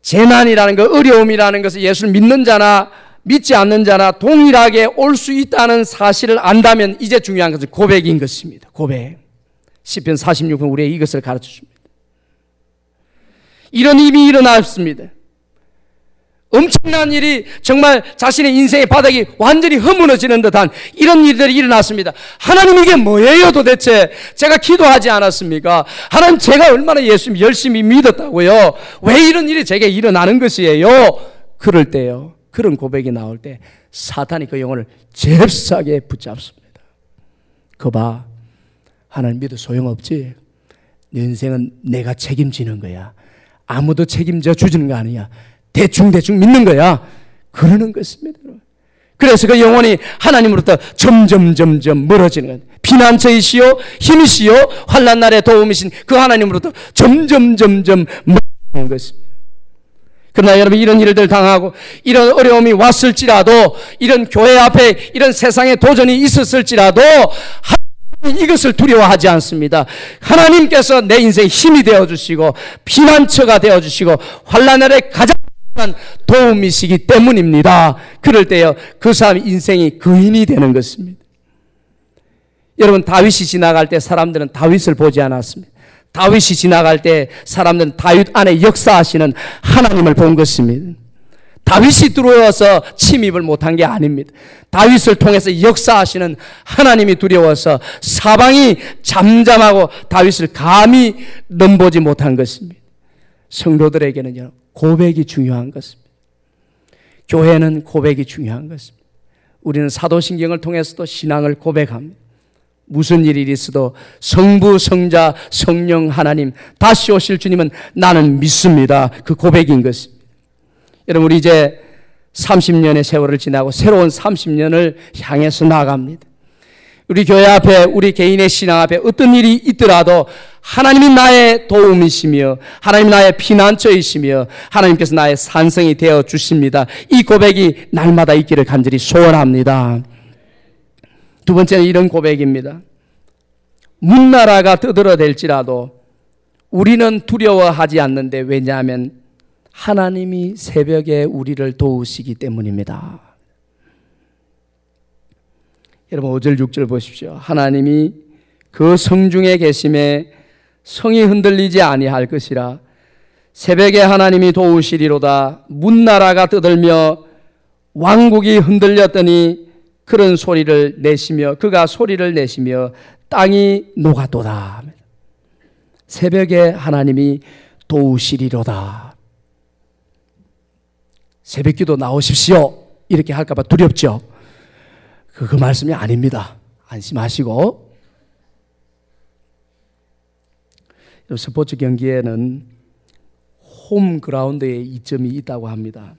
재난이라는 것, 어려움이라는 것을 예수를 믿는 자나 믿지 않는 자나 동일하게 올 수 있다는 사실을 안다면 이제 중요한 것은 고백인 것입니다. 고백. 시편 46편 우리에게 이것을 가르쳐 줍니다. 이런 일이 일어났습니다. 엄청난 일이, 정말 자신의 인생의 바닥이 완전히 허무너지는 듯한 이런 일들이 일어났습니다. 하나님, 이게 뭐예요 도대체? 제가 기도하지 않았습니까? 하나님, 제가 얼마나 예수 열심히 믿었다고요? 왜 이런 일이 제게 일어나는 것이에요? 그럴 때요, 그런 고백이 나올 때 사탄이 그 영혼을 잽싸게 붙잡습니다. 거봐, 하나님 믿어 소용없지. 내 인생은 내가 책임지는 거야. 아무도 책임져 주지는 거 아니야. 대충 믿는 거야. 그러는 것입니다. 그래서 그 영혼이 하나님으로부터 점점 멀어지는 거예요. 피난처이시오, 힘이시오, 환난 날에 도움이신 그 하나님으로부터 점점 멀어지는 것입니다. 그러나 여러분, 이런 일들 당하고 이런 어려움이 왔을지라도, 이런 교회 앞에 이런 세상에 도전이 있었을지라도 하나님은 이것을 두려워하지 않습니다. 하나님께서 내 인생의 힘이 되어주시고 피난처가 되어주시고 환난 날에 가장 도움이시기 때문입니다. 그럴 때요, 그 사람의 인생이 거인이 되는 것입니다. 여러분, 다윗이 지나갈 때 사람들은 다윗을 보지 않았습니다. 다윗이 지나갈 때 사람들은 다윗 안에 역사하시는 하나님을 본 것입니다. 다윗이 들어와서 침입을 못한 게 아닙니다. 다윗을 통해서 역사하시는 하나님이 두려워서 사방이 잠잠하고 다윗을 감히 넘보지 못한 것입니다. 성도들에게는요, 고백이 중요한 것입니다. 교회는 고백이 중요한 것입니다. 우리는 사도신경을 통해서도 신앙을 고백합니다. 무슨 일이 있어도 성부, 성자, 성령 하나님 다시 오실 주님은 나는 믿습니다. 그 고백인 것입니다. 여러분, 우리 이제 30년의 세월을 지나고 새로운 30년을 향해서 나아갑니다. 우리 교회 앞에, 우리 개인의 신앙 앞에 어떤 일이 있더라도 하나님이 나의 도움이시며 하나님이 나의 피난처이시며 하나님께서 나의 산성이 되어 주십니다. 이 고백이 날마다 있기를 간절히 소원합니다. 두 번째는 이런 고백입니다. 문나라가 떠들어댈지라도 우리는 두려워하지 않는데, 왜냐하면 하나님이 새벽에 우리를 도우시기 때문입니다. 여러분, 5절 6절 보십시오. 하나님이 그 성중에 계심에 성이 흔들리지 아니할 것이라. 새벽에 하나님이 도우시리로다. 문나라가 떠들며 왕국이 흔들렸더니 그런 소리를 내시며, 그가 소리를 내시며 땅이 녹아도다. 새벽에 하나님이 도우시리로다. 새벽기도 나오십시오 이렇게 할까봐 두렵죠. 그 말씀이 아닙니다. 안심하시고. 스포츠 경기에는 홈그라운드에 이점이 있다고 합니다.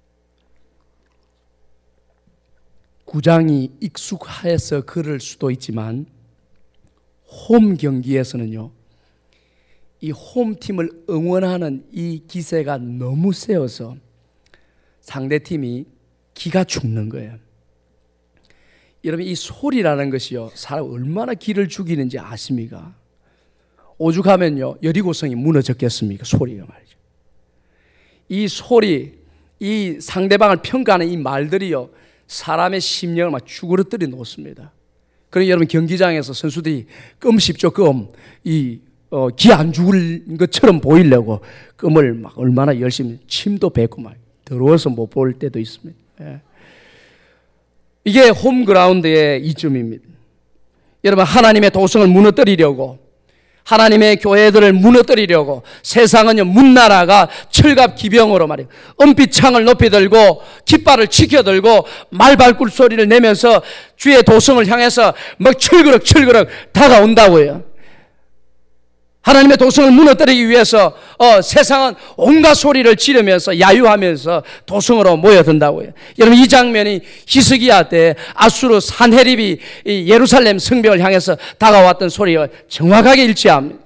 구장이 익숙해서 그럴 수도 있지만 홈 경기에서는요, 이 홈팀을 응원하는 이 기세가 너무 세어서 상대팀이 기가 죽는 거예요. 여러분, 이 소리라는 것이요, 사람 얼마나 기를 죽이는지 아십니까? 오죽하면요, 여리고성이 무너졌겠습니까? 소리가 말이죠. 이 소리, 이 상대방을 평가하는 이 말들이요, 사람의 심령을 막 쭈그러뜨려 놓습니다. 그러니 여러분, 경기장에서 선수들이 껌 씹죠, 껌. 기 안 죽을 것처럼 보이려고 껌을 막 얼마나 열심히 침도 뱉고 막 더러워서 못 볼 때도 있습니다. 예. 이게 홈그라운드의 이점입니다. 여러분, 하나님의 도성을 무너뜨리려고, 하나님의 교회들을 무너뜨리려고 세상은요, 문나라가 철갑 기병으로 말이에요, 은빛창을 높이 들고 깃발을 치켜들고 말발굴 소리를 내면서 주의 도성을 향해서 막 철그럭 다가온다고요. 하나님의 도성을 무너뜨리기 위해서 세상은 온갖 소리를 지르면서 야유하면서 도성으로 모여든다고요. 여러분, 이 장면이 히스기야 때 아수르 산헤립이 예루살렘 성벽을 향해서 다가왔던 소리와 정확하게 일치합니다.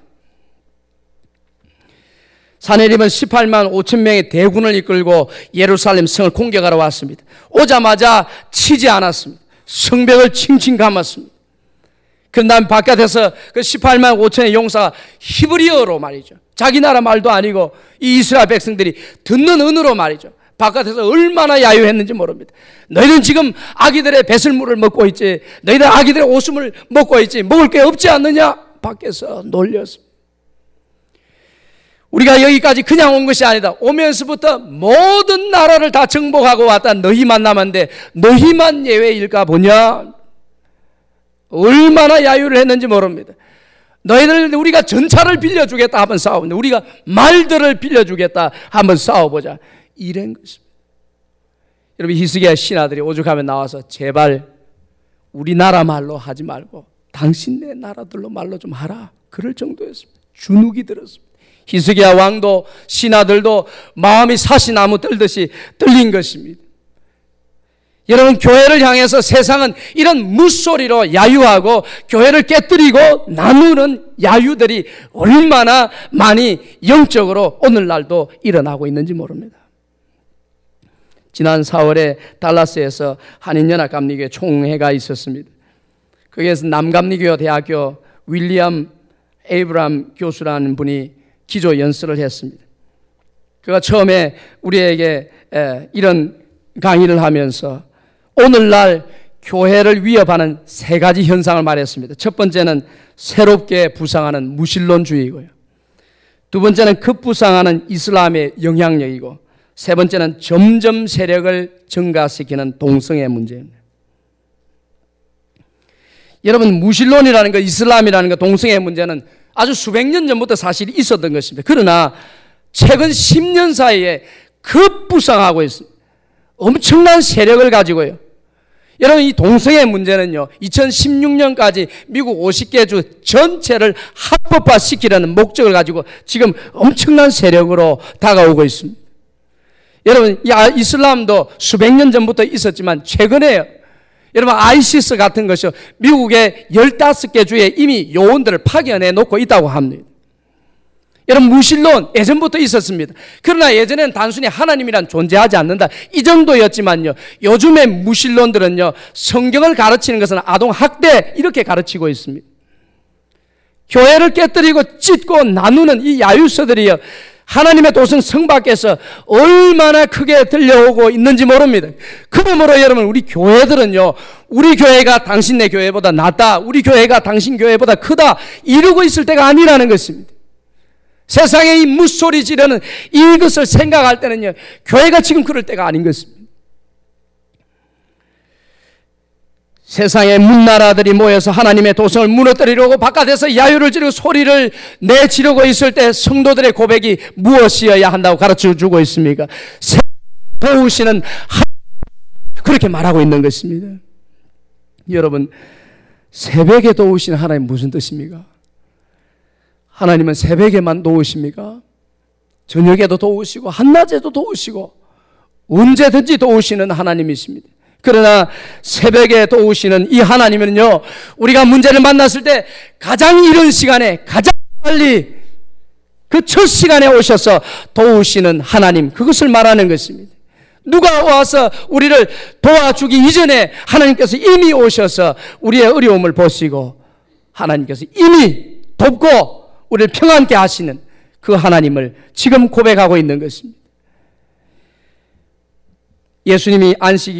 산헤립은 18만 5천 명의 대군을 이끌고 예루살렘 성을 공격하러 왔습니다. 오자마자 치지 않았습니다. 성벽을 칭칭 감았습니다. 그 다음 바깥에서 그 18만 5천의 용사가 히브리어로 말이죠, 자기 나라 말도 아니고 이 이스라엘 백성들이 듣는 언어로 말이죠. 바깥에서 얼마나 야유했는지 모릅니다. 너희는 지금 아기들의 배설물을 먹고 있지, 너희들 아기들의 오줌을 먹고 있지, 먹을 게 없지 않느냐? 밖에서 놀렸습니다. 우리가 여기까지 그냥 온 것이 아니다. 오면서부터 모든 나라를 다 정복하고 왔다. 너희만 남았는데 너희만 예외일까 보냐? 얼마나 야유를 했는지 모릅니다. 너희들 우리가 전차를 빌려주겠다 한번 싸우는데 우리가 말들을 빌려주겠다 한번 싸워보자. 이런 것입니다. 여러분, 히스기야 신하들이 오죽하면 나와서 제발 우리나라 말로 하지 말고 당신네 나라들로 말로 좀 하라. 그럴 정도였습니다. 주눅이 들었습니다. 히스기야 왕도 신하들도 마음이 사시나무 떨듯이 떨린 것입니다. 여러분, 교회를 향해서 세상은 이런 무소리로 야유하고 교회를 깨뜨리고 나누는 야유들이 얼마나 많이 영적으로 오늘날도 일어나고 있는지 모릅니다. 지난 4월에 달라스에서 한인연합감리교회 총회가 있었습니다. 거기에서 남감리교 대학교 윌리엄 에이브람 교수라는 분이 기조 연설을 했습니다. 그가 처음에 우리에게 이런 강의를 하면서 오늘날 교회를 위협하는 세 가지 현상을 말했습니다. 첫 번째는 새롭게 부상하는 무신론주의고요. 두 번째는 급부상하는 이슬람의 영향력이고, 세 번째는 점점 세력을 증가시키는 동성애 문제입니다. 여러분, 무신론이라는 것, 이슬람이라는 것, 동성애 문제는 아주 수백 년 전부터 사실 있었던 것입니다. 그러나 최근 10년 사이에 급부상하고 있습니다. 엄청난 세력을 가지고요. 여러분, 이 동성애 문제는요, 2016년까지 미국 50개 주 전체를 합법화시키려는 목적을 가지고 지금 엄청난 세력으로 다가오고 있습니다. 여러분, 이슬람도 수백 년 전부터 있었지만 최근에요, 여러분, 아이시스 같은 것이 미국의 15개 주에 이미 요원들을 파견해 놓고 있다고 합니다. 여러분, 무신론 예전부터 있었습니다. 그러나 예전에는 단순히 하나님이란 존재하지 않는다, 이 정도였지만요, 요즘의 무신론들은요, 성경을 가르치는 것은 아동학대 이렇게 가르치고 있습니다. 교회를 깨뜨리고 찢고 나누는 이 야유서들이요, 하나님의 도성 성 밖에서 얼마나 크게 들려오고 있는지 모릅니다. 그러므로 여러분, 우리 교회들은요, 우리 교회가 당신네 교회보다 낫다, 우리 교회가 당신 교회보다 크다 이러고 있을 때가 아니라는 것입니다. 세상에 이 무소리 지르는 이것을 생각할 때는요, 교회가 지금 그럴 때가 아닌 것입니다. 세상의 문나라들이 모여서 하나님의 도성을 무너뜨리려고 바깥에서 야유를 지르고 소리를 내지르고 있을 때 성도들의 고백이 무엇이어야 한다고 가르쳐주고 있습니까? 도우시는 하나님, 그렇게 말하고 있는 것입니다. 여러분, 새벽에 도우시는 하나님 무슨 뜻입니까? 하나님은 새벽에만 도우십니까? 저녁에도 도우시고 한낮에도 도우시고 언제든지 도우시는 하나님이십니다. 그러나 새벽에 도우시는 이 하나님은요, 우리가 문제를 만났을 때 가장 이른 시간에, 가장 빨리 그 첫 시간에 오셔서 도우시는 하나님, 그것을 말하는 것입니다. 누가 와서 우리를 도와주기 이전에 하나님께서 이미 오셔서 우리의 어려움을 보시고 하나님께서 이미 돕고 우리를 평안케 하시는 그 하나님을 지금 고백하고 있는 것입니다. 예수님이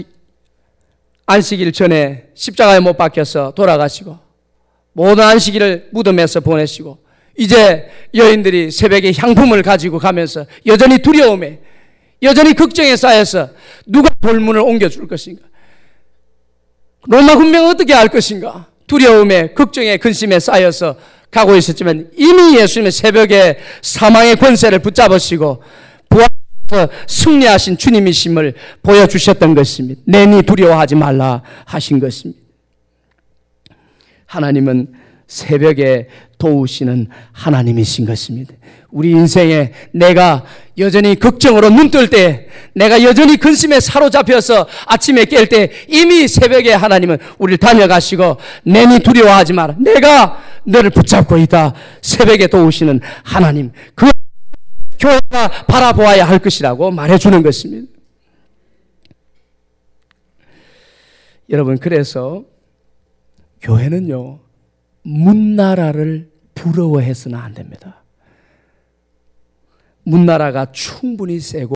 안식일 전에 십자가에 못 박혀서 돌아가시고 모든 안식일을 무덤에서 보내시고 이제 여인들이 새벽에 향품을 가지고 가면서 여전히 두려움에, 여전히 걱정에 쌓여서 누가 돌문을 옮겨줄 것인가, 로마 군병은 어떻게 할 것인가, 두려움에, 걱정에, 근심에 쌓여서 가고 있었지만 이미 예수님은 새벽에 사망의 권세를 붙잡으시고 부활해서 승리하신 주님이심을 보여주셨던 것입니다. 내니 두려워하지 말라 하신 것입니다. 하나님은 새벽에 도우시는 하나님이신 것입니다. 우리 인생에 내가 여전히 걱정으로 눈뜰 때, 내가 여전히 근심에 사로잡혀서 아침에 깰 때 이미 새벽에 하나님은 우리를 다녀가시고 내니 두려워하지 마라, 내가 너를 붙잡고 있다, 새벽에 도우시는 하나님, 그 교회가 바라보아야 할 것이라고 말해주는 것입니다. 여러분, 그래서 교회는요, 문나라를 부러워해서는 안 됩니다. 문나라가 충분히 세고